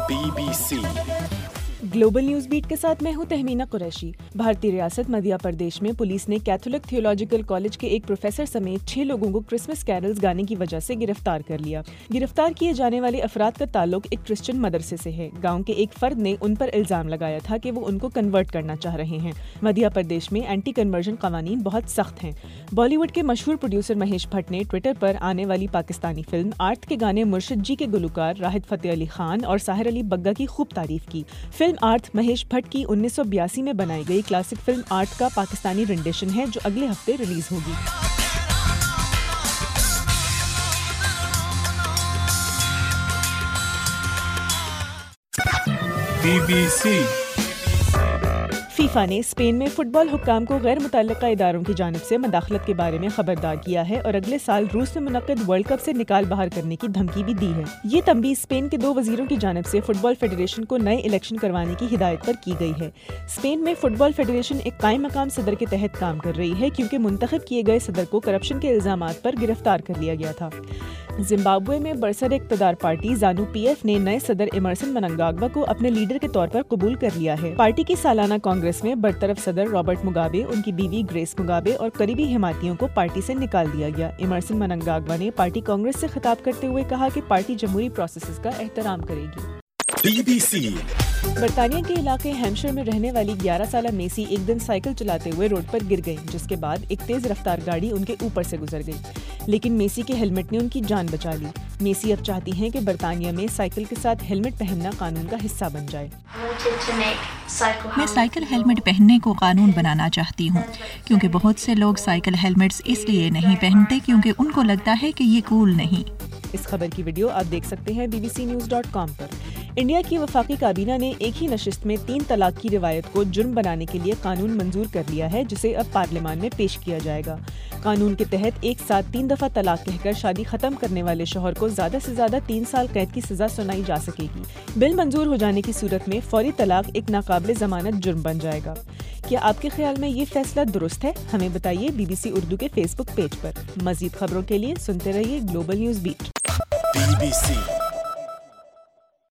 BBC global news beat के साथ मैं हूं तहमीना कुरैशी। भारतीय रियासत मध्य प्रदेश में पुलिस ने कैथोलिक थियोलॉजिकल कॉलेज के एक प्रोफेसर समेत 6 लोगों को क्रिसमस कैरल्स गाने की वजह से गिरफ्तार कर लिया। गिरफ्तार किए जाने वाले अफराद का ताल्लुक एक क्रिश्चियन मदरसे से है। गांव के एक फर्द ने उन पर इल्जाम लगाया था कि वो उनको कन्वर्ट करना चाह रहे हैं। मध्य प्रदेश में एंटी कन्वर्जन कानून बहुत सख्त हैं। बॉलीवुड के मशहूर प्रोड्यूसर महेश भट्ट ने ट्विटर पर आने वाली पाकिस्तानी फिल्म आर्थ के गाने मुर्शिद जी के गुलकार राहित फतेह अली खान और साहिर अली बग्गा की खूब तारीफ की। फिल्म आर्थ महेश भट्ट की 1982 में बनाई गई क्लासिक फिल्म आर्ट का पाकिस्तानी रेंडिशन है जो अगले हफ्ते रिलीज होगी। BBC फीफा ने स्पेन में फुटबॉल हुक्काम को गैर मुतल्लिका इदारों की जानिब से मदाखलत के बारे में खबरदार किया है और अगले साल रूस में मुनक्किद वर्ल्ड कप से निकाल बाहर करने की धमकी भी दी है। ये तंबीह स्पेन के 2 वजीरों की जानिब से फुटबॉल फेडरेशन को नए इलेक्शन करवाने की हिदायत पर की गई है। स्पेन में फुटबॉल फेडरेशन एक कायम मकाम सदर के तहत काम कर रही है क्योंकि मुंतखब किए गए सदर को करप्शन के इल्जामात पर गिरफ्तार कर लिया गया था। जिम्बाब्वे में बरसर इक़्तिदार पार्टी ज़ानू पीएफ ने नए सदर एमरसन मनंगाग्वा को अपने लीडर के तौर पर कबूल कर लिया है। पार्टी की सालाना कांग्रेस में बरतरफ सदर रॉबर्ट मुगाबे, उनकी बीवी ग्रेस मुगाबे और करीबी हिमायतियों को पार्टी से निकाल दिया गया। एमरसन मनंगाग्वा ने पार्टी कांग्रेस से खिताब करते हुए कहा कि पार्टी जमहूरी प्रोसेस का एहतराम करेगी। BBC बरतानिया के इलाके हैम्पशायर में रहने वाली 11 साला मेसी एक दिन साइकिल चलाते हुए रोड पर गिर गईं, जिसके बाद एक तेज रफ्तार गाड़ी उनके ऊपर से गुजर गई, लेकिन मेसी के हेलमेट ने उनकी जान बचा ली। मेसी अब चाहती हैं कि बरतानिया में साइकिल के साथ हेलमेट पहनना कानून का हिस्सा बन जाए। मैं साइकिल हेलमेट पहनने को कानून बनाना चाहती हूँ, क्योंकि बहुत से लोग साइकिल हेलमेट्स इसलिए नहीं पहनते क्योंकि उनको लगता है कि ये कूल नहीं। इस खबर की वीडियो आप देख सकते हैं bbcnews.com पर। इंडिया की वफाकी काबीना ने एक ही नशिस्त में 3 तलाक की रिवायत को जुर्म बनाने के लिए कानून मंजूर कर लिया है, जिसे अब पार्लियामान में पेश किया जाएगा। कानून के तहत एक साथ 3 दफा तलाक कहकर शादी खत्म करने वाले शौहर को ज्यादा से ज्यादा 3 साल कैद की सजा सुनाई जा सकेगी। बिल मंजूर हो जाने की सूरत में फौरी तलाक एक नाकाबिले जमानत जुर्म बन जाएगा। क्या आपके ख्याल में ये फैसला दुरुस्त है? हमें बताइए BBC उर्दू के फेसबुक पेज पर। मजीद खबरों के लिए सुनते रहिए ग्लोबल न्यूज बीट। BBC